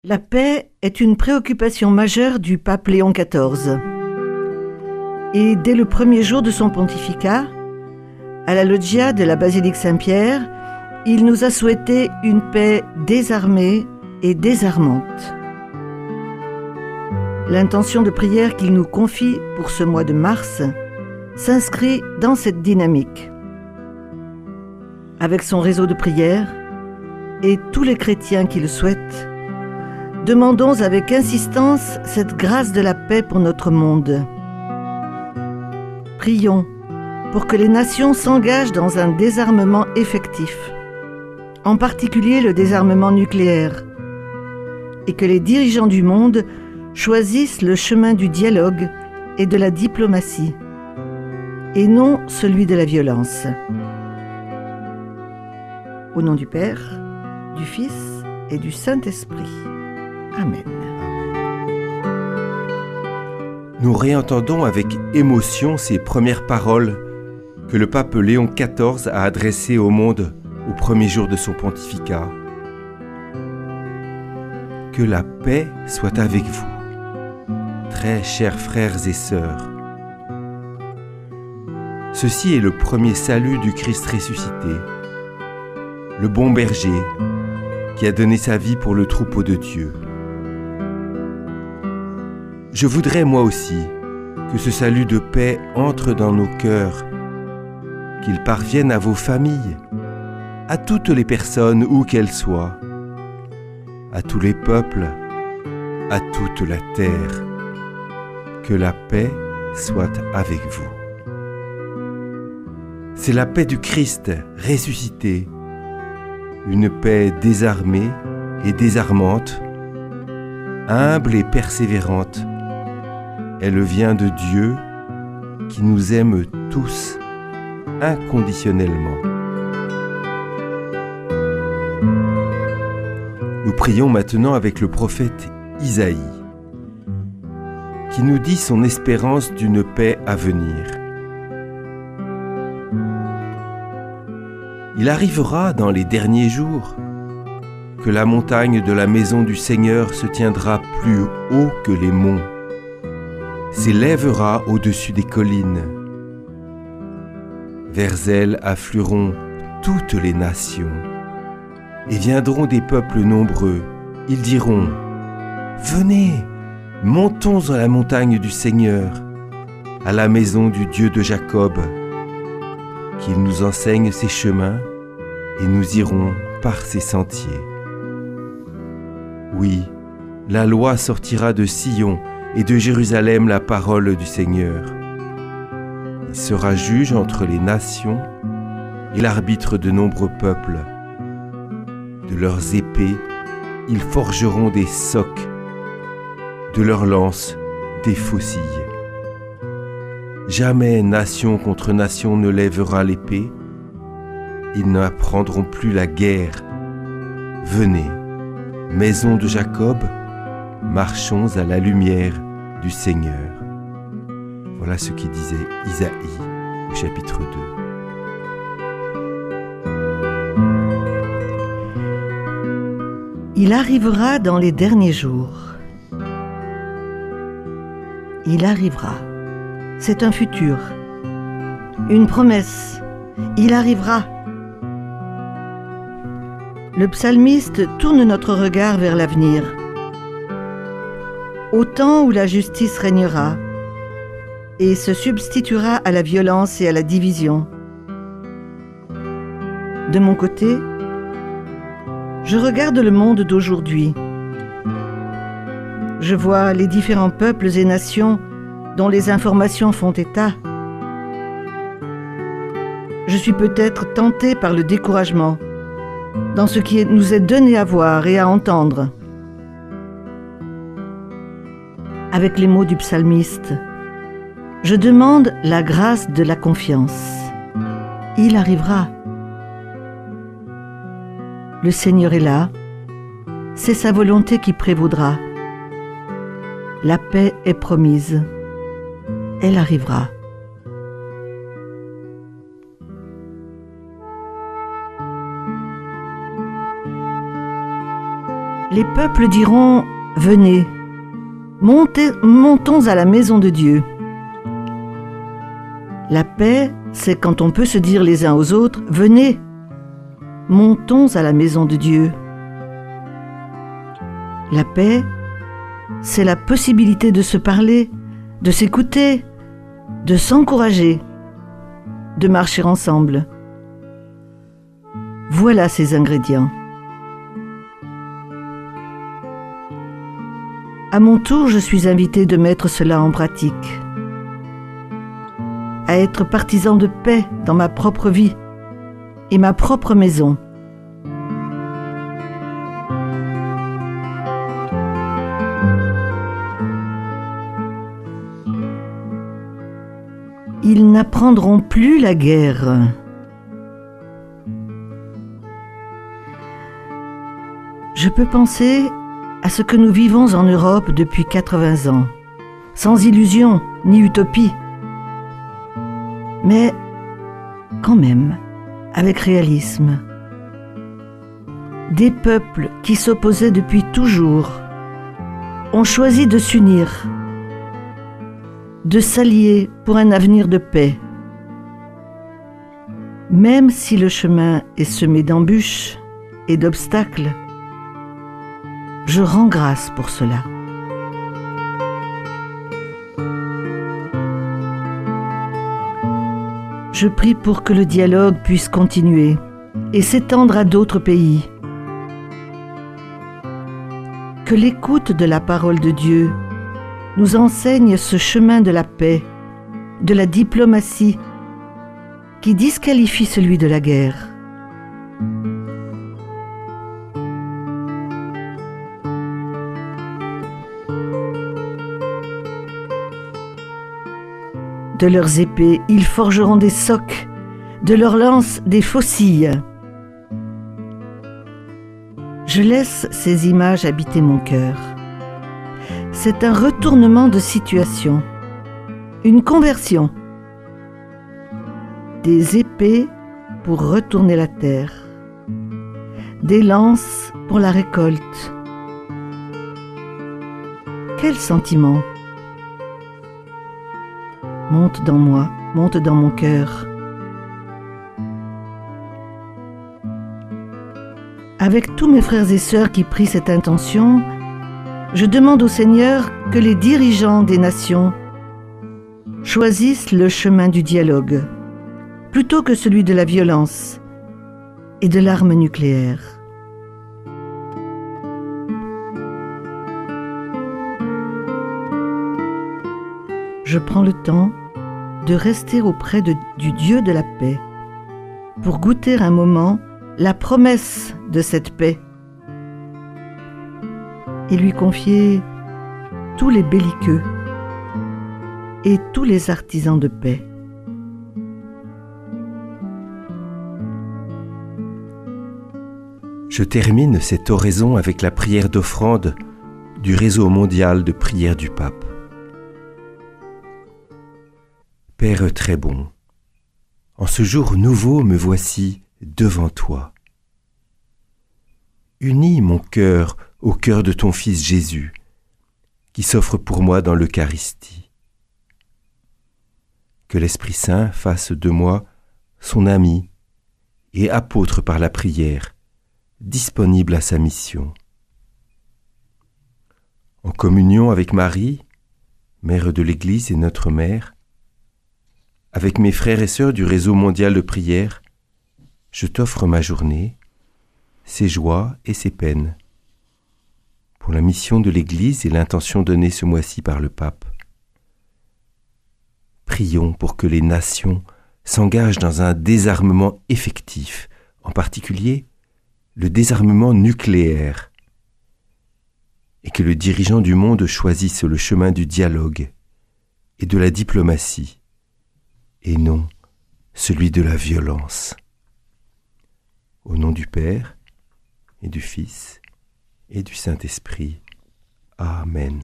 La paix est une préoccupation majeure du pape Léon XIV. Et dès le premier jour de son pontificat, à la loggia de la basilique Saint-Pierre, il nous a souhaité une paix désarmée et désarmante. L'intention de prière qu'il nous confie pour ce mois de mars s'inscrit dans cette dynamique. Avec son réseau de prières et tous les chrétiens qui le souhaitent, demandons avec insistance cette grâce de la paix pour notre monde. Prions pour que les nations s'engagent dans un désarmement effectif, en particulier le désarmement nucléaire, et que les dirigeants du monde choisissent le chemin du dialogue et de la diplomatie, et non celui de la violence. Au nom du Père, du Fils et du Saint-Esprit. Amen. Nous réentendons avec émotion ces premières paroles que le pape Léon XIV a adressées au monde au premier jour de son pontificat. Que la paix soit avec vous, très chers frères et sœurs. Ceci est le premier salut du Christ ressuscité, le bon berger qui a donné sa vie pour le troupeau de Dieu. Je voudrais moi aussi que ce salut de paix entre dans nos cœurs, qu'il parvienne à vos familles, à toutes les personnes où qu'elles soient, à tous les peuples, à toute la terre. Que la paix soit avec vous. C'est la paix du Christ ressuscité, une paix désarmée et désarmante, humble et persévérante. Elle vient de Dieu qui nous aime tous inconditionnellement. Nous prions maintenant avec le prophète Isaïe, qui nous dit son espérance d'une paix à venir. Il arrivera dans les derniers jours que la montagne de la maison du Seigneur se tiendra plus haut que les monts, s'élèvera au-dessus des collines. Vers elle afflueront toutes les nations, et viendront des peuples nombreux. Ils diront : venez, montons à la montagne du Seigneur, à la maison du Dieu de Jacob, qu'il nous enseigne ses chemins, et nous irons par ses sentiers. Oui, la loi sortira de Sion, et de Jérusalem la parole du Seigneur. Il sera juge entre les nations et l'arbitre de nombreux peuples. De leurs épées, ils forgeront des socs, de leurs lances, des faucilles. Jamais nation contre nation ne lèvera l'épée. Ils n'apprendront plus la guerre. Venez, maison de Jacob, marchons à la lumière du Seigneur. Voilà ce qui disait Isaïe au chapitre 2. Il arrivera dans les derniers jours. Il arrivera. C'est un futur, une promesse. Il arrivera. Le psalmiste tourne notre regard vers l'avenir. Au temps où la justice régnera et se substituera à la violence et à la division. De mon côté, je regarde le monde d'aujourd'hui. Je vois les différents peuples et nations dont les informations font état. Je suis peut-être tenté par le découragement dans ce qui nous est donné à voir et à entendre. Avec les mots du psalmiste, je demande la grâce de la confiance. Il arrivera. Le Seigneur est là. C'est sa volonté qui prévaudra. La paix est promise. Elle arrivera. Les peuples diront « Venez, montons à la maison de Dieu ». La paix, c'est quand on peut se dire les uns aux autres « Venez, montons à la maison de Dieu ». La paix, c'est la possibilité de se parler, de s'écouter, de s'encourager, de marcher ensemble. Voilà ces ingrédients. À mon tour, je suis invité de mettre cela en pratique, à être partisan de paix dans ma propre vie et ma propre maison. Ils n'apprendront plus la guerre. Je peux penser à ce que nous vivons en Europe depuis 80 ans, sans illusion ni utopie, mais quand même avec réalisme. Des peuples qui s'opposaient depuis toujours ont choisi de s'unir, de s'allier pour un avenir de paix. Même si le chemin est semé d'embûches et d'obstacles, je rends grâce pour cela. Je prie pour que le dialogue puisse continuer et s'étendre à d'autres pays. Que l'écoute de la parole de Dieu nous enseigne ce chemin de la paix, de la diplomatie, qui disqualifie celui de la guerre. De leurs épées, ils forgeront des socs, de leurs lances, des faucilles. Je laisse ces images habiter mon cœur. C'est un retournement de situation, une conversion. Des épées pour retourner la terre, des lances pour la récolte. Quel sentiment monte dans moi, monte dans mon cœur. Avec tous mes frères et sœurs qui prient cette intention, je demande au Seigneur que les dirigeants des nations choisissent le chemin du dialogue, plutôt que celui de la violence et de l'arme nucléaire. Je prends le temps de rester auprès du Dieu de la paix, pour goûter un moment la promesse de cette paix et lui confier tous les belliqueux et tous les artisans de paix. Je termine cette oraison avec la prière d'offrande du réseau mondial de prière du pape. Père très bon, en ce jour nouveau me voici devant toi. Unis mon cœur au cœur de ton Fils Jésus, qui s'offre pour moi dans l'Eucharistie. Que l'Esprit Saint fasse de moi son ami et apôtre par la prière, disponible à sa mission. En communion avec Marie, Mère de l'Église et notre Mère, avec mes frères et sœurs du réseau mondial de prière, je t'offre ma journée, ses joies et ses peines, pour la mission de l'Église et l'intention donnée ce mois-ci par le pape. Prions pour que les nations s'engagent dans un désarmement effectif, en particulier le désarmement nucléaire, et que le dirigeant du monde choisisse le chemin du dialogue et de la diplomatie, et non celui de la violence. Au nom du Père, et du Fils, et du Saint-Esprit. Amen.